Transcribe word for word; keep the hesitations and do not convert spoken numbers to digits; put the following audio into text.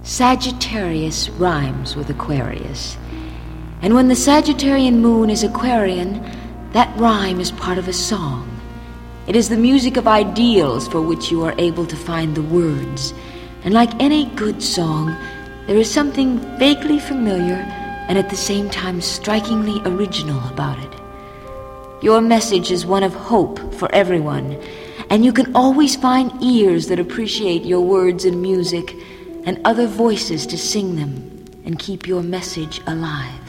Sagittarius rhymes with Aquarius. And when the Sagittarian moon is Aquarian, that rhyme is part of a song. It is the music of ideals for which you are able to find the words. And like any good song, there is something vaguely familiar and at the same time strikingly original about it. Your message is one of hope for everyone, and you can always find ears that appreciate your words and music and other voices to sing them and keep your message alive.